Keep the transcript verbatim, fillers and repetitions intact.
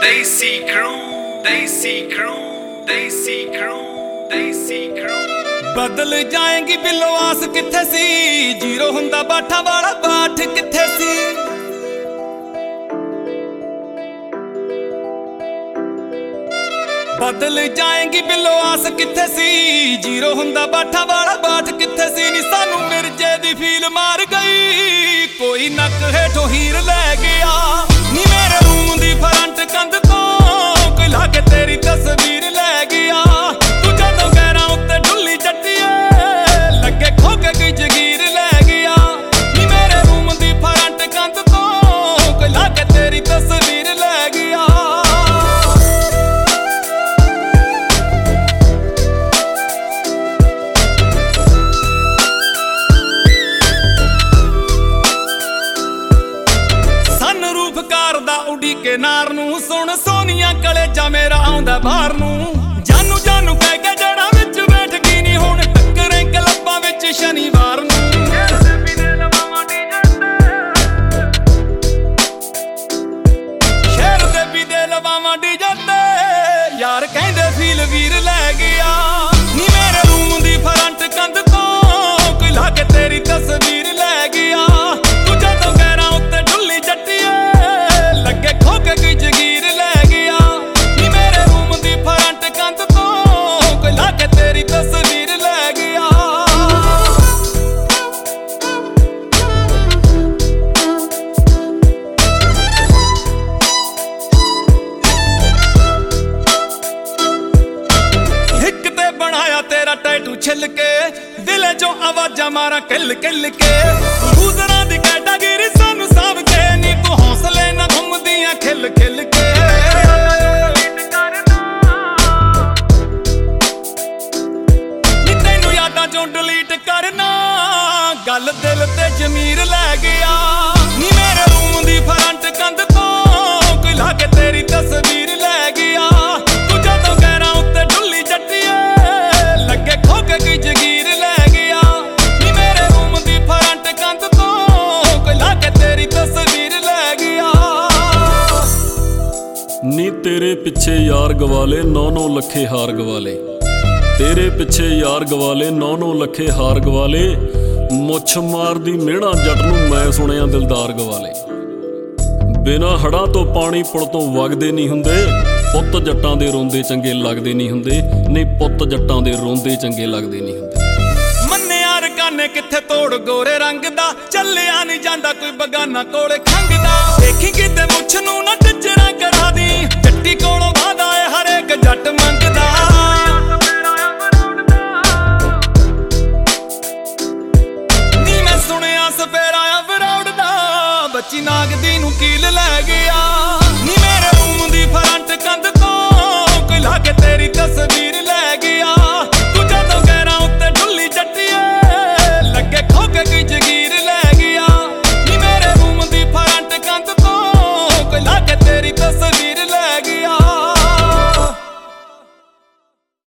Desi Crew, Desi Crew, Desi Crew, Desi Crew। बदल जाएंगी below आस किथे सी, जीरो हुंदा बाठा वाला बाट किथे सी। बदल जाएंगी बिलो आस किथे सी, जीरो हुंदा बाठा वाला बाट किथे सी। नी सानू मिर्जे दी फील मार गई, कोई नक हेठों हीर लै गया। नी मेरे रूम दी फ्रंट कंध तो कोई लाके तेरी तस्वीर लै गया। तू जदों गैरां उत्ते ढुल्ली जट्टिए लगे खो के कोई जगीर लै गया। नी मेरे रूम दी फ्रंट कंध तो कोई लाके तेरी तस्वीर लै गया। उड़ी के नार नू सुन सोनिया कलेजा मेरा आउंदा बाहर नू। जानू जानू कह के जड़ा विच बैठ गई नी हुण टक्करे क्लबां विच शनिवार नू। शहर दे भी दे लवावां डीजे ते यार कहंदे फील वीर लै गया। नी मेरे रूम दी फ्रंट कंध तो कोई लाके तेरी तस्वीर लै गया। तू जदों गैरां उत्ते ढुल्ली जट्टिए लगे खो के कोई जगीर लै गया। नी मेरे रूम दी फ्रंट कंध तो कोई लाके तेरी तस्वीर लै गया। हिक ते बनाया तेरा टैटू छिल के, दिले चों आवाजां मारा किल किल के। लूजरां दी कैटागिरी सानू साभ के, नी तू हौसले ना घुमदियां खिल खिल के। नी तैनू यादां चों डिलीट करना, गल दिल ते जमीर लै गया। नी मेरे रूम दी फ्रंट कंध तो कोई लाके तेरी तस्वीर लै गया। तू जदों गैरां उत्ते ढुल्ली जट्टिए लगे खो के कोई जगीर लै गया। नी मेरे रूम दी फ्रंट कंध तो कोई लाके तेरी तस्वीर लै गया। नी तेरे पिछे यार गवाले नौ नौ लखे हार गवाले, तेरे पिछे यार गवाले नौ नौ लखे हार गवाले। मुछ मारदी मेहणा जट नूं मैं सुनिया दिलदार गवाले। बिना हड़ां तो पानी पुल तो वगदे नहीं हुंदे, पुत्त जट्टां दे रोंदे चंगे लगदे नहीं हुंदे। नहीं पुत्त जट्टां दे रोंदे चंगे लगदे नहीं हुंदे। मन्ने यार काने किथे तोड़ गोरे रंग दा, चलिया नहीं जांदा कोई बगाना कोले खंगदा। देखी किते मुछ नूं ना टिचरा करा दी, जट्टी कोलों वादा है हर एक जट मंगदा। नी मैं सुनिया सपेरा आ वरौड़ दा, बच्ची नागदी नूं कील लै गया।